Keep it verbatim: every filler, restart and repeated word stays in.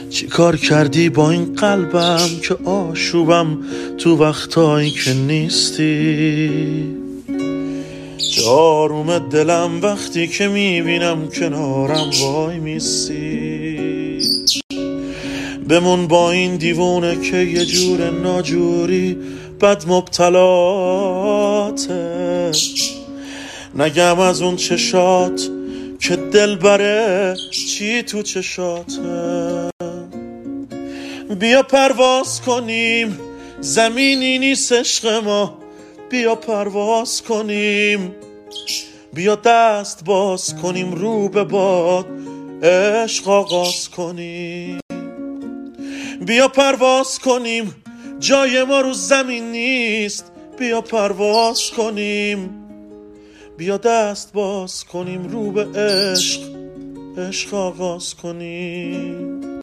چی کار کردی با این قلبم که آشوبم تو وقتایی که نیستی؟ چه آروم دلم وقتی که میبینم کنارم وای میسی. بمون با این دیوونه که یه جور ناجوری بد مبتلاته. نگم از اون چشات که دل بره چی تو چشاته. بیا پرواز کنیم، زمینی نیست عشق ما، بیا پرواز کنیم. بیا دست باز کنیم رو به باد عشق آغاز کنیم. بیا پرواز کنیم، جای ما رو زمین نیست، بیا پرواز کنیم. بیا دست باز کنیم رو به عشق عشق آغاز کنیم.